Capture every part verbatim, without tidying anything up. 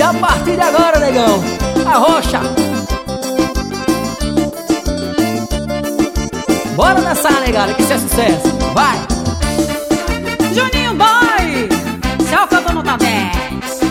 E a partir de agora, negão, arrocha. Bora dançar, negada, que isso é sucesso. Vai! Juninho Boy, céu cantor nota dez.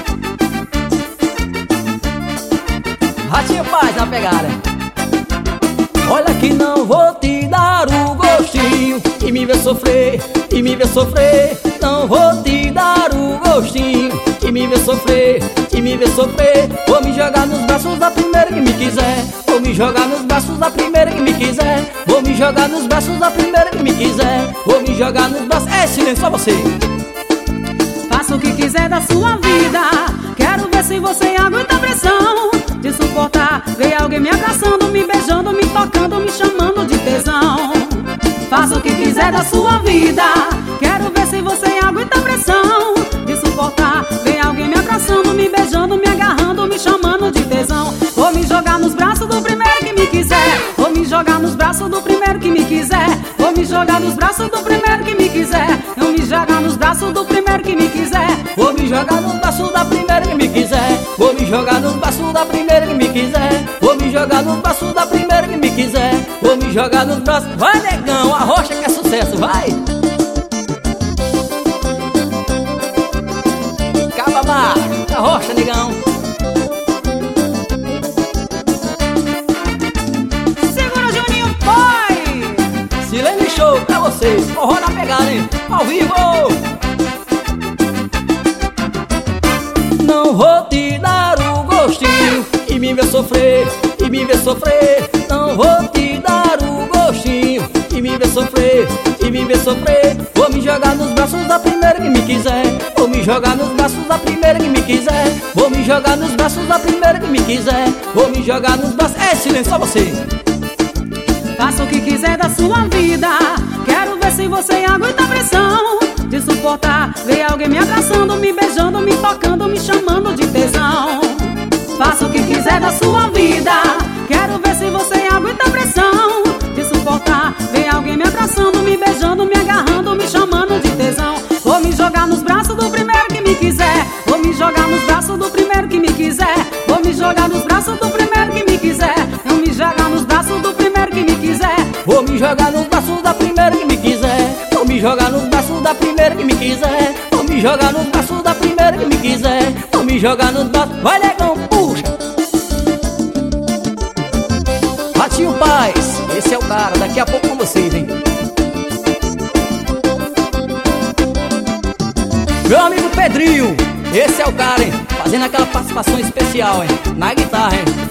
Ratinho Paz na pegada. Olha que não vou te dar o gostinho e me ver sofrer, e me ver sofrer. Não vou te dar o gostinho e me ver sofrer, e me ver sofrer. Vou me jogar nos braços da primeira que me quiser. Vou me jogar nos braços da primeira que me quiser. Vou me jogar nos braços da primeira que me quiser. Vou me jogar nos braços... É silêncio, só você. Faça o que quiser da sua vida. Quero ver se você aguenta a pressão de suportar ver alguém me abraçando, me beijando, me tocando, me chamando de tesão. Faça o que quiser da sua vida. Quero ver se você aguenta a pressão de suportar ver alguém me abraçando, me beijando, me agarrando, me chamando de tesão. Vou me jogar nos braços do primeiro que me quiser. Vou me jogar nos braços do primeiro que me quiser. Vou me jogar nos braços do primeiro que me quiser. Vou me jogar nos braços do primeiro que me quiser. Vou me jogar nos braços da primeira que me quiser. Vou me jogar nos braços da primeira que me quiser. Vou me jogar nos braços da primeira que me quiser. Vou me jogar nos braços... Vai, negão, arrocha que é sucesso, vai! Caba mar, arrocha, negão. Segura, Juninho Boy. Silene Show pra vocês, forró na pegada, hein? Ao vivo! Não vou te dar o gostinho e me ver sofrer, e me ver sofrer. Não vou te dar o gostinho e me ver sofrer, e me ver sofrer. Vou me jogar nos braços da primeira que me quiser. Vou me jogar nos braços da primeira que me quiser. Vou me jogar nos braços da primeira que me quiser. Vou me jogar nos braços... É silêncio, só você. Faça o que quiser da sua vida. Quero ver se você aguenta a pressão de suportar ver alguém me abraçando, me beijando, me tocando, me chamando de tesão. Faça o que quiser da sua vida. Quero ver se você aguenta a pressão de suportar ver alguém me abraçando, me beijando, me agarrando, me chamando de tesão. Vou me jogar nos braços do primeiro que me quiser. Vou me jogar nos braços do primeiro que me quiser. Vou me jogar nos braços do primeiro que me quiser. Vou me jogar nos braços do primeiro que me quiser. Vou me jogar nos braços da primeira que me quiser. Vou me jogar nos braços da primeira que me quiser. Vou me jogar nos braços da primeira que me quiser. Vou me jogar nos braços... Vai, negão, puxa! Ratinho Paz, esse é o cara, daqui a pouco com vocês, hein? Meu amigo Pedrinho, esse é o cara, hein? Fazendo aquela participação especial, hein? Na guitarra, hein?